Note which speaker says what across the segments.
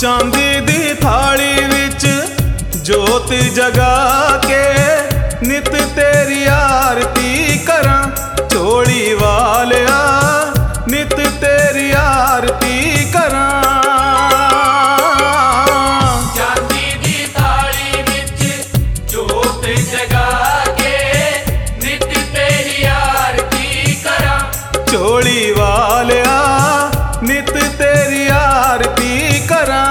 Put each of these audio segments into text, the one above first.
Speaker 1: ਚਾਂਦੀ ਦੀ ਥਾਲੀ ਵਿੱਚ ਜੋਤ ਜਗਾ ਕੇ ਨਿਤ ਤੇਰੀ ਆਰਤੀ ਕਰਾਂ। ਝੋਲੀ ਵਾਲਿਆ ਨਿਤ ਤੇਰੀ ਆਰਤੀ ਕਰਾਂ।
Speaker 2: ਚਾਂਦੀ ਦੀ ਥਾਲੀ ਵਿੱਚ ਜੋਤ ਜਗਾ ਕੇ ਨਿਤ ਤੇਰੀ ਆਰਤੀ ਕਰਾਂ।
Speaker 1: ਝੋਲੀ ਵਾਲਿਆ ਨਿਤ ਤੇਰੀ ਆਰਤੀ ਕਰਾਂ।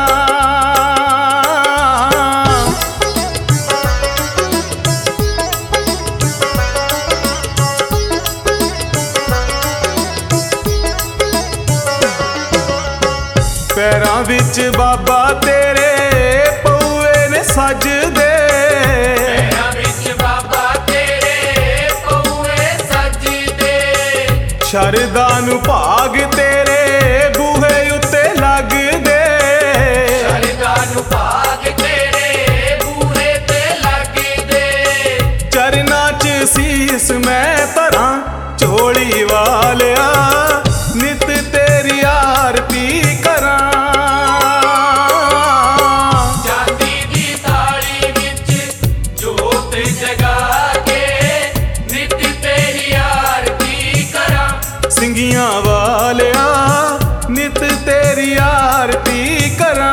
Speaker 1: ਪੈਰਾਂ ਵਿੱਚ ਬਾਬਾ ਤੇਰੇ ਪਊਏ ਨੇ ਸਜਦੇ।
Speaker 2: ਪੈਰਾਂ ਵਿੱਚ ਬਾਬਾ ਤੇਰੇ ਪਊਏ ਸਜਦੇ।
Speaker 1: ਸ਼ਰਧਾ ਨੂੰ ਭਾਗ ਤੇਰੇ ਬੂਹੇ ਉੱਤੇ ਲੱਗਦੇ।
Speaker 2: ਸ਼ਰਧਾ ਨੂੰ ਭਾਗ ਤੇਰੇ ਬੂਹੇ ਤੇ ਲੱਗਦੇ।
Speaker 1: ਚਰਨਾਂ 'ਚ ਸੀਸ ਮੈਂ ਧਰਾਂ। ਝੋਲੀ ਵਾਲਿਆ ਨਿਤ ਤੇਰੀ ਆਰਤੀ ਕਰਾਂ।
Speaker 2: ਚਾਂਦੀ ਦੀ ਥਾਲੀ ਵਿੱਚ ਜੋਤ ਜਗਾ ਕੇ ਨਿਤ ਤੇਰੀ ਆਰਤੀ ਕਰਾਂ।
Speaker 1: ਸਿੰਘੀਆਂ ਵਾਲਿਆ ਨਿਤ ਤੇਰੀ ਆਰਤੀ ਕਰਾਂ।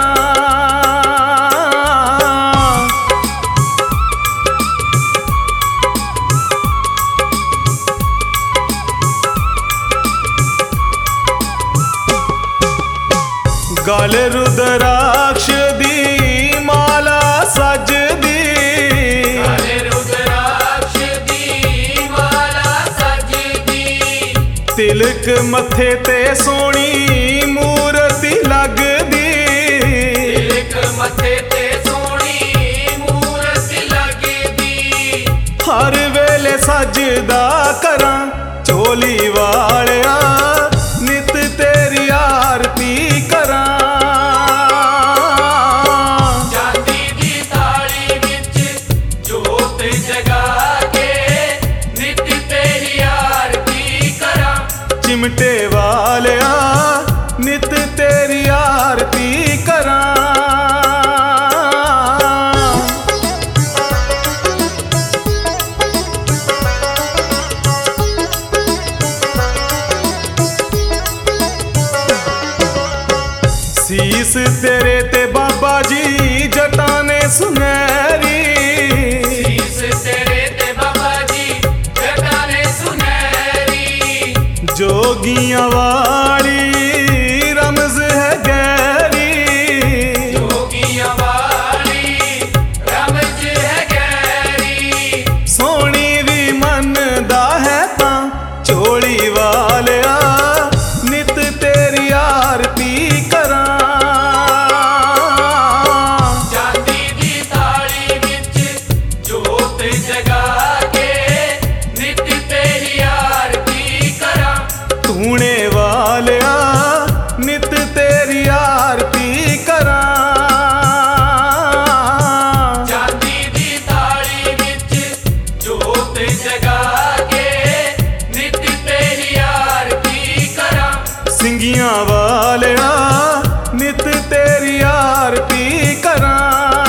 Speaker 1: ਗਲ ਰੁਦਰਾਕਸ਼ ਦੀ ਮਾਲਾ ਸਜਦੀ।
Speaker 2: ਗਲੇ ਰੁਦਰਾਕਸ਼ ਦੀ ਮਾਲਾ ਸਜਦੀ।
Speaker 1: ਤਿਲਕ ਮੱਥੇ ਤੇ ਸੋਹਣੀ ਮੂਰਤੀ ਲੱਗਦੀ।
Speaker 2: ਤਿਲਕ ਮੱਥੇ ਤੇ ਸੋਹਣੀ ਮੂਰਤੀ ਲੱਗਦੀ।
Speaker 1: ਹਰ ਵੇਲੇ ਸਜਦਾ ਕਰਾਂ। ਝੋਲੀ ਵਾਲਿਆ ਨਿਤ ਤੇਰੀ ਆਰਤੀ ਕਰਾਂ।
Speaker 2: ਚਾਂਦੀ ਦੀ ਥਾਲੀ ਵਿੱਚ ਜੋਤ ਜਗਾ ਕੇ ਨਿਤ ਤੇਰੀ ਆਰਤੀ ਕਰਾਂ।
Speaker 1: ਚਿਮਟੇ ਵਾਲਿਆ ਨਿਤ ਤੇਰੀ ਆਰਤੀ ਕਰਾਂ। ਸੀਸ ਤੇਰੇ ਤੇ ਬਾਬਾ ਜੀ ਜਟਾਂ ਨੇ ਸੁਨਹਿਰੀ।
Speaker 2: ਸੀਸ ਤੇਰੇ ਤੇ ਬਾਬਾ ਜੀ ਜਟਾਂ ਨੇ ਸੁਨਹਿਰੀ।
Speaker 1: ਜੋਗੀਆਂ ਵਾਲੀ ਰਮਜ਼ ਹੈ ਗਹਿਰੀ।
Speaker 2: ਜੋਗੀਆਂ ਵਾਲੀ ਰਮਜ਼ ਹੈ ਗਹਿਰੀ।
Speaker 1: ਸੋਹਣੀ ਵੀ ਮੰਨਦਾ ਹੈ ਤਾਂ। ਝੋਲੀ ਵਾਲਿਆ ਨਿਤ ਤੇਰੀ ਆਰਤੀ ਕਰਾਂ।
Speaker 2: ਚਾਂਦੀ ਦੀ ਥਾਲੀ ਵਿੱਚ ਜੋਤ ਜਗਾ ਕੇ ਨਿਤ ਤੇਰੀ ਆਰਤੀ ਕਰਾਂ।
Speaker 1: ਧੂਣੇ ਵਾਲਿਆ ਨਿਤ ਤੇਰੀ ਆਰਤੀ ਕਰਾਂ।
Speaker 2: ਚਾਂਦੀ ਦੀ ਥਾਲੀ ਵਿੱਚ ਜੋਤ ਜਗਾ ਕੇ ਨਿਤ ਤੇਰੀ ਆਰਤੀ ਕਰਾਂ।
Speaker 1: ਸਿੰਘੀਆਂ ਵਾਲਿਆ ਨਿਤ ਤੇਰੀ ਆਰਤੀ ਕਰਾਂ।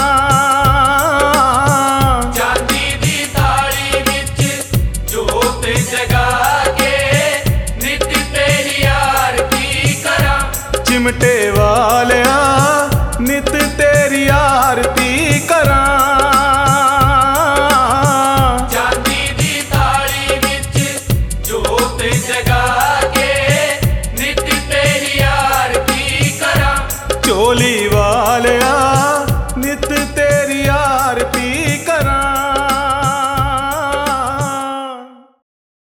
Speaker 2: ਚਾਂਦੀ ਦੀ ਥਾਲੀ ਵਿੱਚ ਜੋਤ ਜਗਾ ਕੇ ਨਿਤ ਤੇਰੀ ਆਰਤੀ ਕਰਾਂ।
Speaker 1: ਚਿਮਟੇ ਵਾਲਿਆ ਨਿਤ ਤੇਰੀ